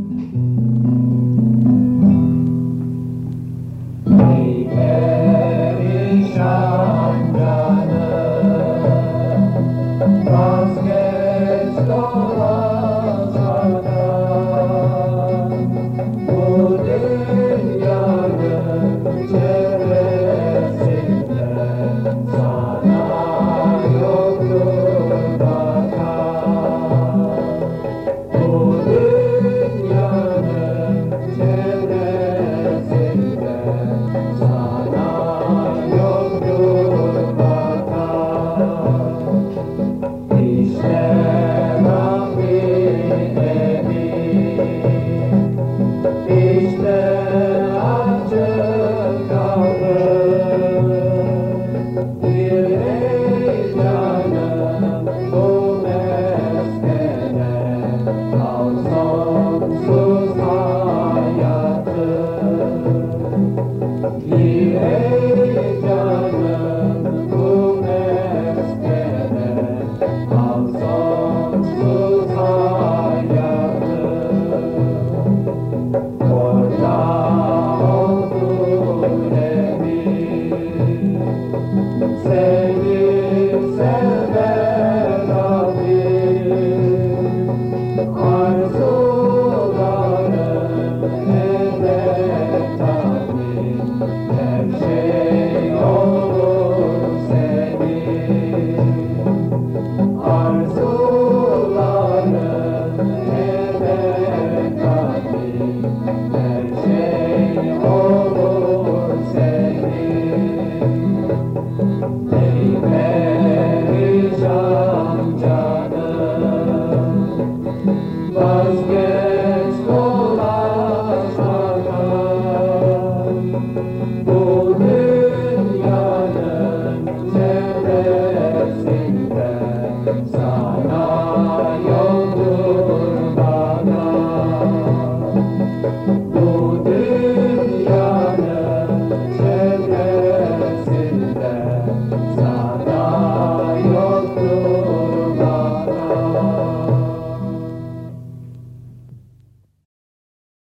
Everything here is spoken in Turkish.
Ey perişan canım, vazgeç dolaşmaktan. Bu dünyanın çevresinde sana yoktur bakan. Bu dünyanın çevresinde sana yoktur bakan. İşte Rabbin evi, işte açık kapı. Gir ey canım bu meskene, al sonsuz hayatı. Gir ey canım bu meskene, al sonsuz hayatı. Orada olur emin, sevip sever Rabbim. Arzuların evet tabii, her şey olur senin. Arzuların evet tabii, her şey olur senin. Ey perişan canım, vazgeç